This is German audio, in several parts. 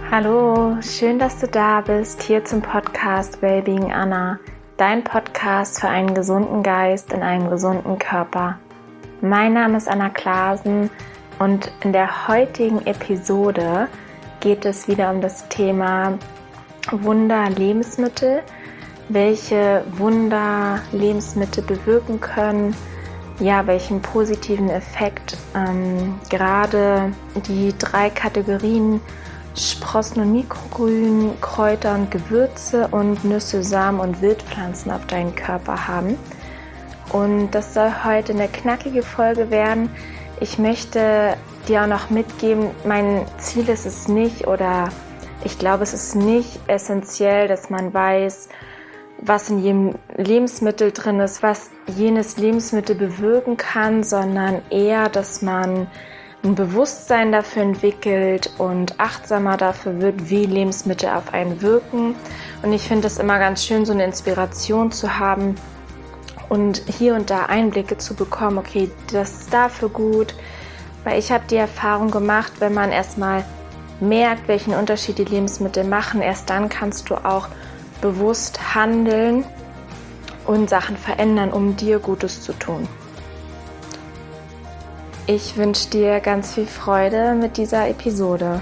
Hallo, schön, dass du da bist, hier zum Podcast Wellbeing Anna, dein Podcast für einen gesunden Geist in einem gesunden Körper. Mein Name ist Anna Klaasen und in der heutigen Episode geht es wieder um das Thema Wunder-Lebensmittel, welche Wunder Lebensmittel bewirken können, welchen positiven Effekt gerade die 3 Kategorien Sprossen und Mikrogrün, Kräuter und Gewürze und Nüsse, Samen und Wildpflanzen auf deinen Körper haben. Und das soll heute eine knackige Folge werden. Ich möchte dir auch noch mitgeben, mein Ziel ist es nicht, oder ich glaube, es ist nicht essentiell, dass man weiß, was in jedem Lebensmittel drin ist, was jenes Lebensmittel bewirken kann, sondern eher, dass man ein Bewusstsein dafür entwickelt und achtsamer dafür wird, wie Lebensmittel auf einen wirken. Und ich finde es immer ganz schön, so eine Inspiration zu haben und hier und da Einblicke zu bekommen, okay, das ist dafür gut. Weil ich habe die Erfahrung gemacht, wenn man erstmal merkt, welchen Unterschied die Lebensmittel machen, erst dann kannst du auch bewusst handeln und Sachen verändern, um dir Gutes zu tun. Ich wünsche dir ganz viel Freude mit dieser Episode.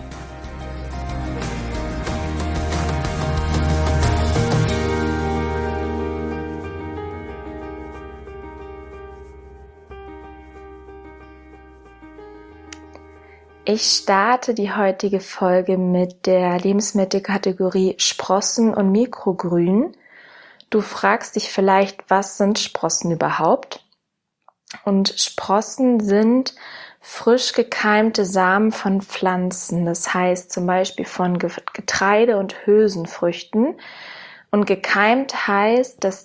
Ich starte die heutige Folge mit der Lebensmittelkategorie Sprossen und Mikrogrün. Du fragst dich vielleicht, was sind Sprossen überhaupt? Und Sprossen sind frisch gekeimte Samen von Pflanzen, das heißt zum Beispiel von Getreide und Hülsenfrüchten. Und gekeimt heißt, dass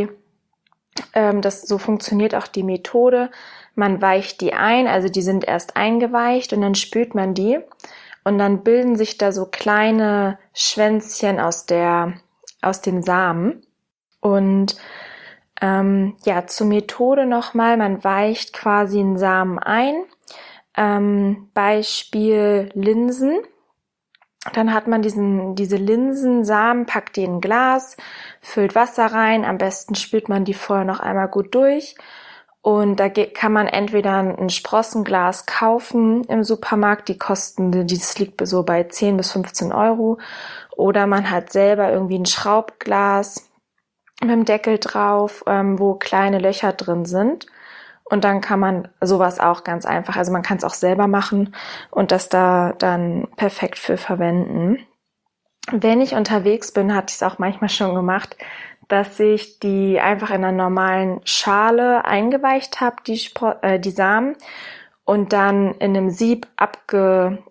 so funktioniert auch die Methode. Man weicht die ein, also die sind erst eingeweicht und dann spült man die und dann bilden sich da so kleine Schwänzchen aus dem Samen. Und zur Methode nochmal, man weicht quasi einen Samen ein, Beispiel Linsen, dann hat man diese Linsensamen, packt die in ein Glas, füllt Wasser rein, am besten spült man die vorher noch einmal gut durch und da kann man entweder ein Sprossenglas kaufen im Supermarkt, das liegt so bei 10 bis 15 Euro, oder man hat selber irgendwie ein Schraubglas mit dem Deckel drauf, wo kleine Löcher drin sind. Und dann kann man sowas auch ganz einfach, also man kann es auch selber machen und das da dann perfekt für verwenden. Wenn ich unterwegs bin, hatte ich es auch manchmal schon gemacht, dass ich die einfach in einer normalen Schale eingeweicht habe, die Samen, und dann in einem Sieb abgegossen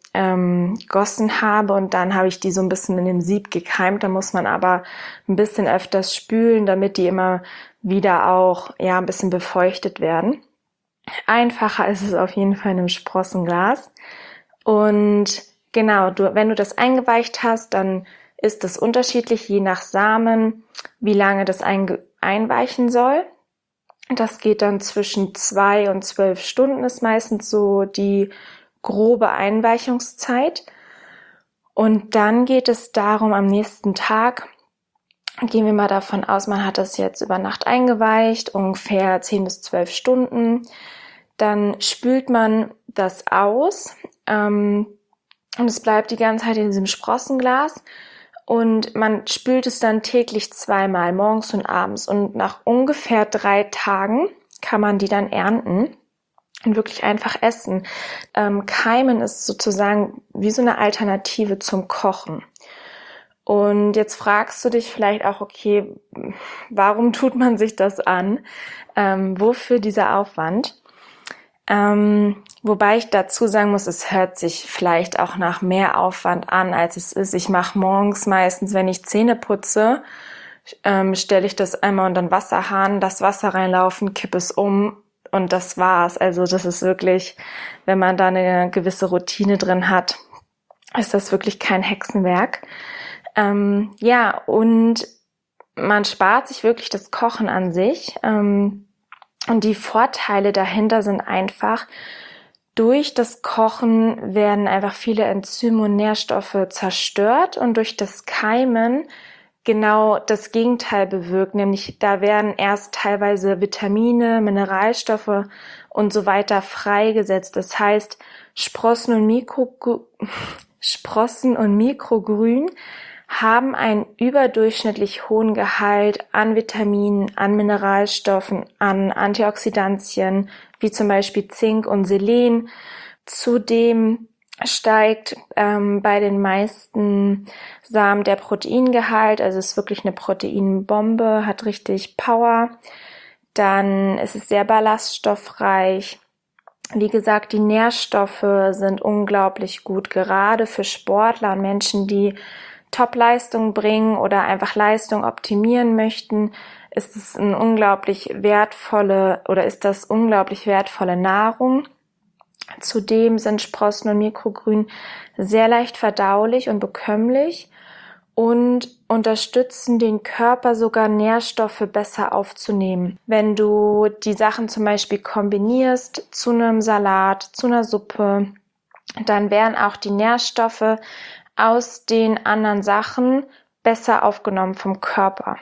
habe und dann habe ich die so ein bisschen in dem Sieb gekeimt. Da muss man aber ein bisschen öfters spülen, damit die immer wieder auch ein bisschen befeuchtet werden. Einfacher ist es auf jeden Fall in einem Sprossenglas. Und genau, wenn du das eingeweicht hast, dann ist es unterschiedlich, je nach Samen, wie lange das einweichen soll. Das geht dann zwischen 2 und 12 Stunden, ist meistens so die grobe Einweichungszeit. Und dann geht es darum, am nächsten Tag, gehen wir mal davon aus, man hat das jetzt über Nacht eingeweicht, ungefähr 10 bis 12 Stunden. Dann spült man das aus und es bleibt die ganze Zeit in diesem Sprossenglas. Und man spült es dann täglich 2-mal, morgens und abends. Und nach ungefähr 3 Tagen kann man die dann ernten und wirklich einfach essen. Keimen ist sozusagen wie so eine Alternative zum Kochen. Und jetzt fragst du dich vielleicht auch, okay, warum tut man sich das an? Wofür dieser Aufwand? Wobei ich dazu sagen muss, es hört sich vielleicht auch nach mehr Aufwand an, als es ist. Ich mache morgens meistens, wenn ich Zähne putze, stelle ich das einmal unter den Wasserhahn, das Wasser reinlaufen, kippe es um und das war's. Also das ist wirklich, wenn man da eine gewisse Routine drin hat, ist das wirklich kein Hexenwerk. Und man spart sich wirklich das Kochen an sich. Und die Vorteile dahinter sind einfach, Durch das Kochen werden einfach viele Enzyme und Nährstoffe zerstört und durch das Keimen genau das Gegenteil bewirkt, nämlich da werden erst teilweise Vitamine, Mineralstoffe und so weiter freigesetzt. Das heißt, Sprossen und Mikrogrün haben einen überdurchschnittlich hohen Gehalt an Vitaminen, an Mineralstoffen, an Antioxidantien, wie zum Beispiel Zink und Selen. Zudem steigt bei den meisten Samen der Proteingehalt, also es ist wirklich eine Proteinbombe, hat richtig Power. Dann ist es sehr ballaststoffreich. Wie gesagt, die Nährstoffe sind unglaublich gut, gerade für Sportler und Menschen, die Top-Leistung bringen oder einfach Leistung optimieren möchten, ist das unglaublich wertvolle Nahrung. Zudem sind Sprossen und Mikrogrün sehr leicht verdaulich und bekömmlich und unterstützen den Körper sogar Nährstoffe besser aufzunehmen. Wenn du die Sachen zum Beispiel kombinierst zu einem Salat, zu einer Suppe, dann werden auch die Nährstoffe aus den anderen Sachen besser aufgenommen vom Körper.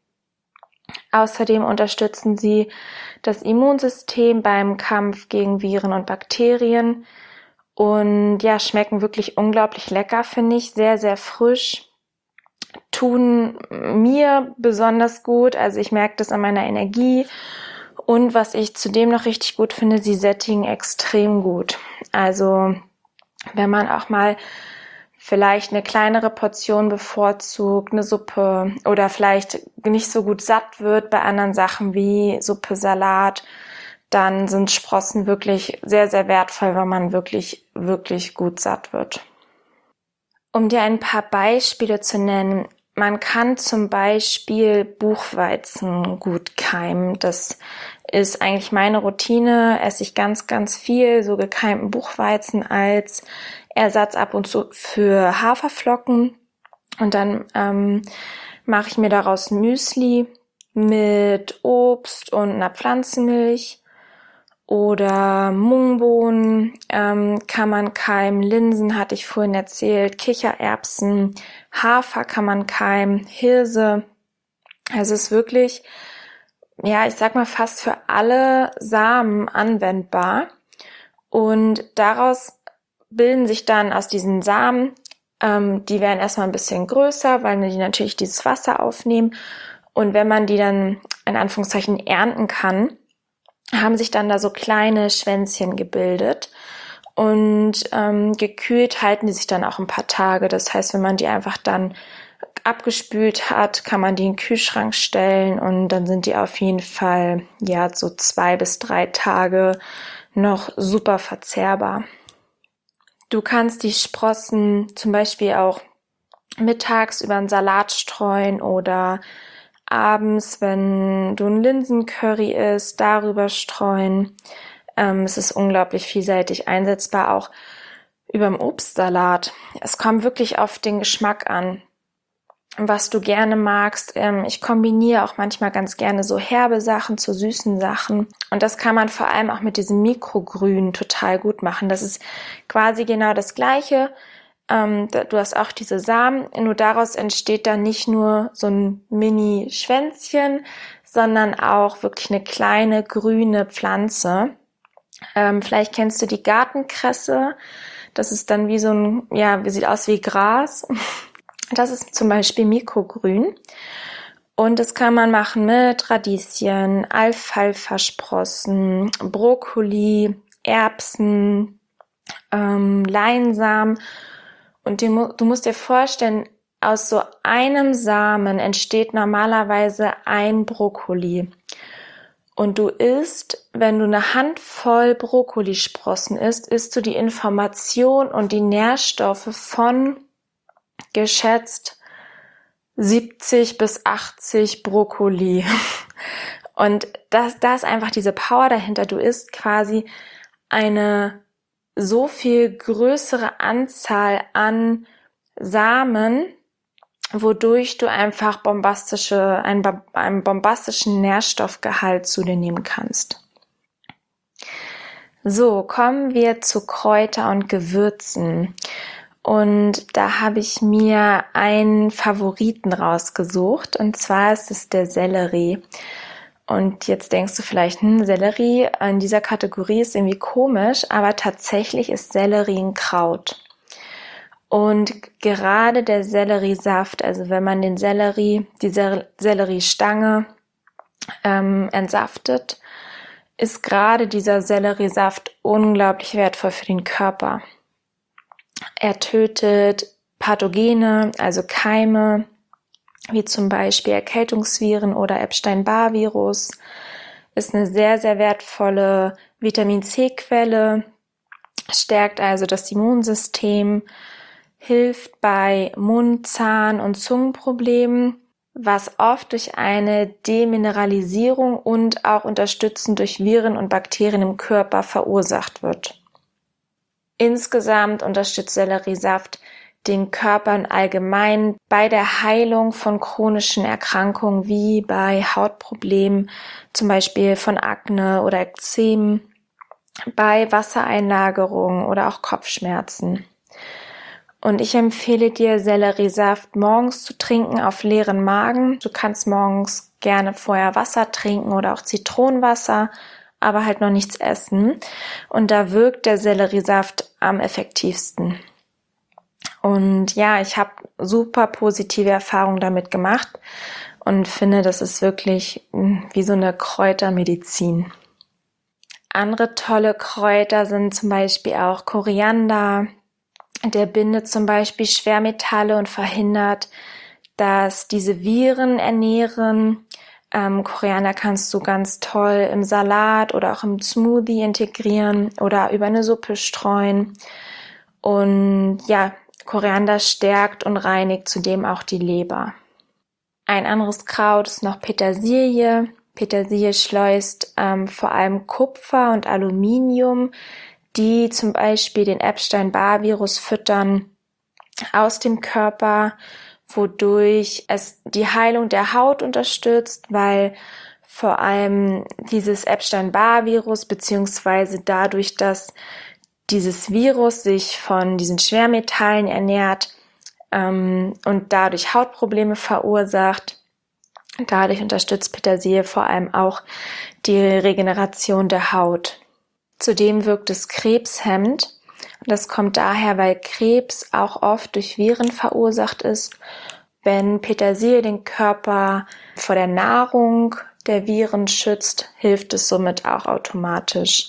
Außerdem unterstützen sie das Immunsystem beim Kampf gegen Viren und Bakterien und ja, schmecken wirklich unglaublich lecker, finde ich, sehr, sehr frisch, tun mir besonders gut, also ich merke das an meiner Energie und was ich zudem noch richtig gut finde, sie sättigen extrem gut. Also wenn man auch mal vielleicht eine kleinere Portion bevorzugt, eine Suppe oder vielleicht nicht so gut satt wird bei anderen Sachen wie Suppe, Salat, dann sind Sprossen wirklich sehr, sehr wertvoll, weil man wirklich, wirklich gut satt wird. Um dir ein paar Beispiele zu nennen, man kann zum Beispiel Buchweizen gut keimen. Das ist eigentlich meine Routine, esse ich ganz, ganz viel so gekeimten Buchweizen als Ersatz ab und zu für Haferflocken und dann mache ich mir daraus Müsli mit Obst und einer Pflanzenmilch oder Mungbohnen kann man keimen, Linsen hatte ich vorhin erzählt, Kichererbsen, Hafer kann man keimen, Hirse. Also es ist wirklich, ja, ich sag mal fast für alle Samen anwendbar und daraus bilden sich dann aus diesen Samen, die werden erstmal ein bisschen größer, weil die natürlich dieses Wasser aufnehmen und wenn man die dann in Anführungszeichen ernten kann, haben sich dann da so kleine Schwänzchen gebildet und gekühlt halten die sich dann auch ein paar Tage. Das heißt, wenn man die einfach dann abgespült hat, kann man die in den Kühlschrank stellen und dann sind die auf jeden Fall ja so 2 bis 3 Tage noch super verzehrbar. Du kannst die Sprossen zum Beispiel auch mittags über einen Salat streuen oder abends, wenn du ein Linsencurry isst, darüber streuen. Es ist unglaublich vielseitig einsetzbar, auch über dem Obstsalat. Es kommt wirklich auf den Geschmack an, was du gerne magst. Ich kombiniere auch manchmal ganz gerne so herbe Sachen zu süßen Sachen. Und das kann man vor allem auch mit diesem Mikrogrün total gut machen. Das ist quasi genau das Gleiche. Du hast auch diese Samen, nur daraus entsteht dann nicht nur so ein Mini-Schwänzchen, sondern auch wirklich eine kleine grüne Pflanze. Vielleicht kennst du die Gartenkresse. Das ist dann wie so ein, ja, sieht aus wie Gras. Das ist zum Beispiel Mikrogrün. Und das kann man machen mit Radieschen, Alfalfa-Sprossen, Brokkoli, Erbsen, Leinsamen. Und du musst dir vorstellen, aus so einem Samen entsteht normalerweise ein Brokkoli. Und du isst, wenn du eine Handvoll Brokkolisprossen isst du die Information und die Nährstoffe von geschätzt 70 bis 80 Brokkoli. Und da ist einfach diese Power dahinter. Du isst quasi eine so viel größere Anzahl an Samen, wodurch du einfach einen bombastischen Nährstoffgehalt zu dir nehmen kannst. So, kommen wir zu Kräuter und Gewürzen. Und da habe ich mir einen Favoriten rausgesucht, und zwar ist es der Sellerie. Und jetzt denkst du vielleicht, Sellerie in dieser Kategorie ist irgendwie komisch, aber tatsächlich ist Sellerie ein Kraut. Und gerade der Selleriesaft, also wenn man die Selleriestange entsaftet, ist gerade dieser Selleriesaft unglaublich wertvoll für den Körper. Er tötet Pathogene, also Keime, wie zum Beispiel Erkältungsviren oder Epstein-Barr-Virus, ist eine sehr, sehr wertvolle Vitamin-C-Quelle, stärkt also das Immunsystem, hilft bei Mund-, Zahn- und Zungenproblemen, was oft durch eine Demineralisierung und auch unterstützend durch Viren und Bakterien im Körper verursacht wird. Insgesamt unterstützt Selleriesaft den Körper im Allgemeinen bei der Heilung von chronischen Erkrankungen wie bei Hautproblemen, zum Beispiel von Akne oder Ekzem, bei Wassereinlagerungen oder auch Kopfschmerzen. Und ich empfehle dir, Selleriesaft morgens zu trinken auf leeren Magen. Du kannst morgens gerne vorher Wasser trinken oder auch Zitronenwasser, aber halt noch nichts essen. Und da wirkt der Selleriesaft am effektivsten. Und ja, ich habe super positive Erfahrungen damit gemacht und finde, das ist wirklich wie so eine Kräutermedizin. Andere tolle Kräuter sind zum Beispiel auch Koriander. Der bindet zum Beispiel Schwermetalle und verhindert, dass diese Viren ernähren. Koriander kannst du ganz toll im Salat oder auch im Smoothie integrieren oder über eine Suppe streuen. Und ja, Koriander stärkt und reinigt zudem auch die Leber. Ein anderes Kraut ist noch Petersilie. Petersilie schleust vor allem Kupfer und Aluminium, die zum Beispiel den Epstein-Barr-Virus füttern, aus dem Körper, wodurch es die Heilung der Haut unterstützt, weil vor allem dieses Epstein-Barr-Virus beziehungsweise dadurch, dass dieses Virus sich von diesen Schwermetallen ernährt und dadurch Hautprobleme verursacht. Dadurch unterstützt Petersilie vor allem auch die Regeneration der Haut. Zudem wirkt es krebshemmend. Das kommt daher, weil Krebs auch oft durch Viren verursacht ist. Wenn Petersilie den Körper vor der Nahrung der Viren schützt, hilft es somit auch automatisch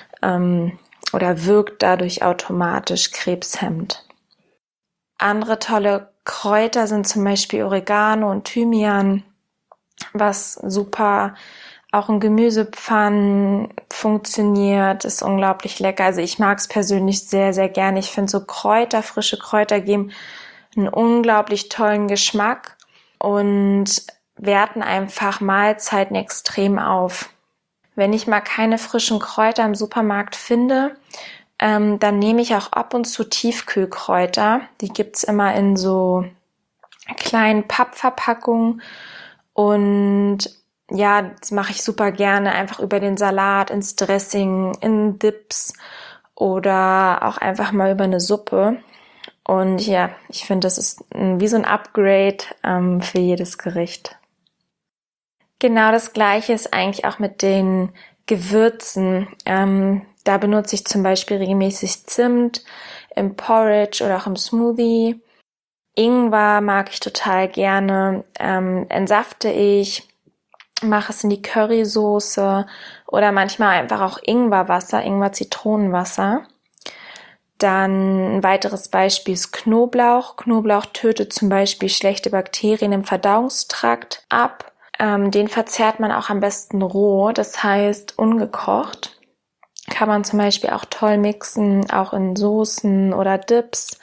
oder wirkt dadurch automatisch krebshemmend. Andere tolle Kräuter sind zum Beispiel Oregano und Thymian, was super auch in Gemüsepfannen funktioniert, ist unglaublich lecker. Also ich mag es persönlich sehr, sehr gerne. Ich finde so Kräuter, frische Kräuter geben einen unglaublich tollen Geschmack und werten einfach Mahlzeiten extrem auf. Wenn ich mal keine frischen Kräuter im Supermarkt finde, dann nehme ich auch ab und zu Tiefkühlkräuter. Die gibt's immer in so kleinen Pappverpackungen und ja, das mache ich super gerne einfach über den Salat, ins Dressing, in Dips oder auch einfach mal über eine Suppe. Und ja, ich finde, das ist wie so ein Upgrade für jedes Gericht. Genau das Gleiche ist eigentlich auch mit den Gewürzen. Da benutze ich zum Beispiel regelmäßig Zimt im Porridge oder auch im Smoothie. Ingwer mag ich total gerne. Entsafte ich, mache es in die Currysoße oder manchmal einfach auch Ingwerwasser, Ingwer-Zitronenwasser. Dann ein weiteres Beispiel ist Knoblauch. Knoblauch tötet zum Beispiel schlechte Bakterien im Verdauungstrakt ab. Den verzehrt man auch am besten roh, das heißt ungekocht. Kann man zum Beispiel auch toll mixen, auch in Soßen oder Dips.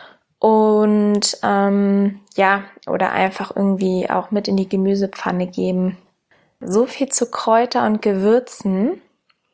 Und ja, oder einfach irgendwie auch mit in die Gemüsepfanne geben. So viel zu Kräuter und Gewürzen.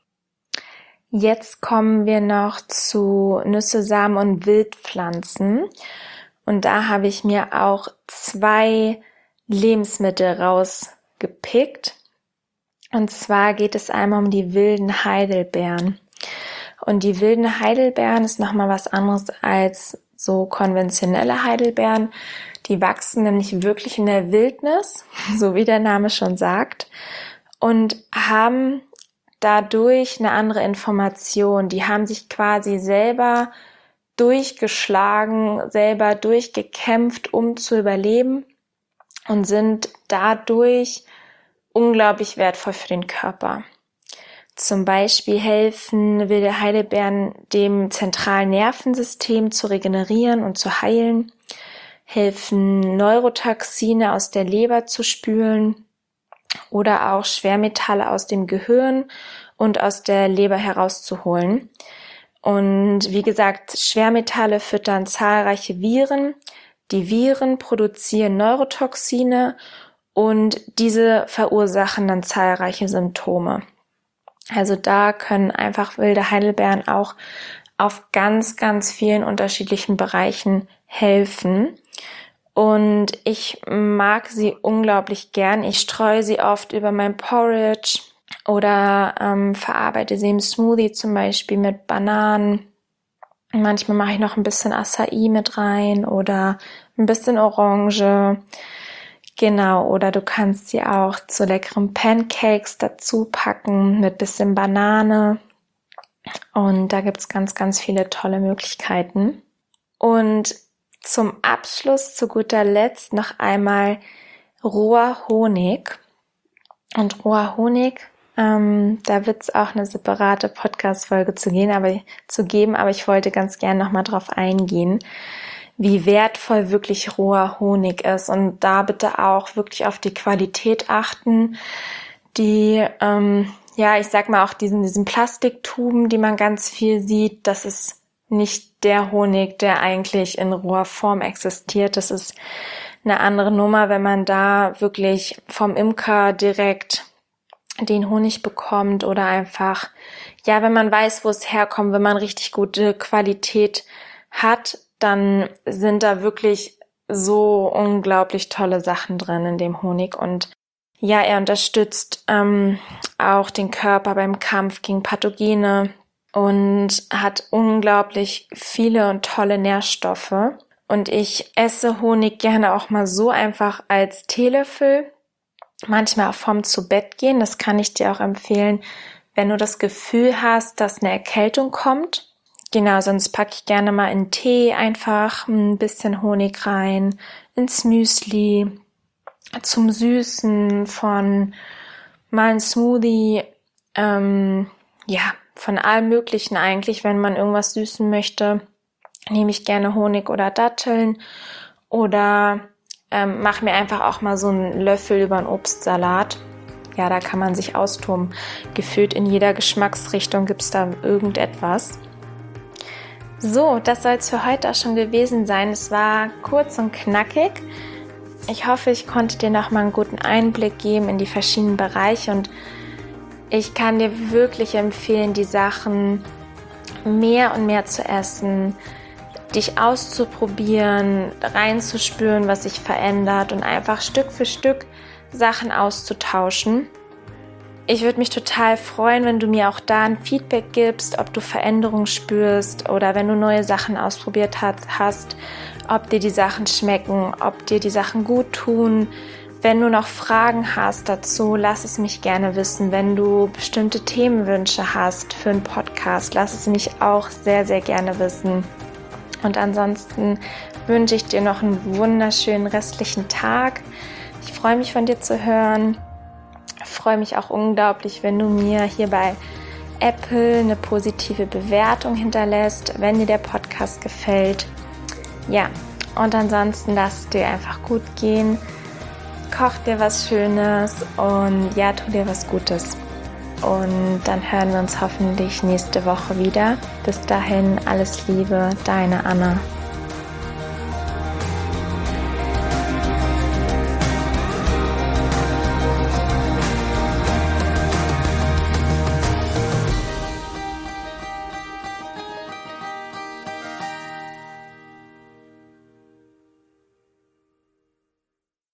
Jetzt kommen wir noch zu Nüsse, Samen und Wildpflanzen. Und da habe ich mir auch 2 Lebensmittel rausgepickt. Und zwar geht es einmal um die wilden Heidelbeeren. Und die wilden Heidelbeeren ist nochmal was anderes als so konventionelle Heidelbeeren. Die wachsen nämlich wirklich in der Wildnis, so wie der Name schon sagt, und haben dadurch eine andere Information. Die haben sich quasi selber durchgeschlagen, selber durchgekämpft, um zu überleben und sind dadurch unglaublich wertvoll für den Körper. Zum Beispiel helfen wilde Heidelbeeren dem zentralen Nervensystem zu regenerieren und zu heilen, helfen Neurotoxine aus der Leber zu spülen oder auch Schwermetalle aus dem Gehirn und aus der Leber herauszuholen. Und wie gesagt, Schwermetalle füttern zahlreiche Viren. Die Viren produzieren Neurotoxine und diese verursachen dann zahlreiche Symptome. Also da können einfach wilde Heidelbeeren auch auf ganz, ganz vielen unterschiedlichen Bereichen helfen. Und ich mag sie unglaublich gern. Ich streue sie oft über mein Porridge oder verarbeite sie im Smoothie zum Beispiel mit Bananen. Manchmal mache ich noch ein bisschen Acai mit rein oder ein bisschen Orange. Genau, oder du kannst sie auch zu leckeren Pancakes dazu packen mit bisschen Banane. Und da gibt's ganz, ganz viele tolle Möglichkeiten. Und zum Abschluss, zu guter Letzt, noch einmal roher Honig. Und roher Honig, da wird's auch eine separate Podcast-Folge zu geben, aber ich wollte ganz gern nochmal drauf eingehen, wie wertvoll wirklich roher Honig ist. Und da bitte auch wirklich auf die Qualität achten. Die, ich sag mal auch diesen Plastiktuben, die man ganz viel sieht, das ist nicht der Honig, der eigentlich in roher Form existiert. Das ist eine andere Nummer, wenn man da wirklich vom Imker direkt den Honig bekommt oder einfach, wenn man weiß, wo es herkommt, wenn man richtig gute Qualität hat, dann sind da wirklich so unglaublich tolle Sachen drin in dem Honig. Und ja, er unterstützt auch den Körper beim Kampf gegen Pathogene und hat unglaublich viele und tolle Nährstoffe. Und ich esse Honig gerne auch mal so einfach als Teelöffel, manchmal auch vorm zu Bett gehen. Das kann ich dir auch empfehlen, wenn du das Gefühl hast, dass eine Erkältung kommt. Genau, sonst packe ich gerne mal in Tee einfach ein bisschen Honig rein, ins Müsli, zum Süßen von mal ein Smoothie, von allem Möglichen eigentlich, wenn man irgendwas süßen möchte, nehme ich gerne Honig oder Datteln oder mache mir einfach auch mal so einen Löffel über einen Obstsalat. Ja, da kann man sich austoben. Gefühlt in jeder Geschmacksrichtung gibt's da irgendetwas. So, das soll es für heute auch schon gewesen sein. Es war kurz und knackig. Ich hoffe, ich konnte dir nochmal einen guten Einblick geben in die verschiedenen Bereiche und ich kann dir wirklich empfehlen, die Sachen mehr und mehr zu essen, dich auszuprobieren, reinzuspüren, was sich verändert und einfach Stück für Stück Sachen auszutauschen. Ich würde mich total freuen, wenn du mir auch da ein Feedback gibst, ob du Veränderungen spürst oder wenn du neue Sachen ausprobiert hast, ob dir die Sachen schmecken, ob dir die Sachen gut tun. Wenn du noch Fragen hast dazu, lass es mich gerne wissen. Wenn du bestimmte Themenwünsche hast für einen Podcast, lass es mich auch sehr, sehr gerne wissen. Und ansonsten wünsche ich dir noch einen wunderschönen restlichen Tag. Ich freue mich, von dir zu hören. Ich freue mich auch unglaublich, wenn du mir hier bei Apple eine positive Bewertung hinterlässt, wenn dir der Podcast gefällt. Ja, und ansonsten lass es dir einfach gut gehen. Koch dir was Schönes und tu dir was Gutes. Und dann hören wir uns hoffentlich nächste Woche wieder. Bis dahin, alles Liebe, deine Anna.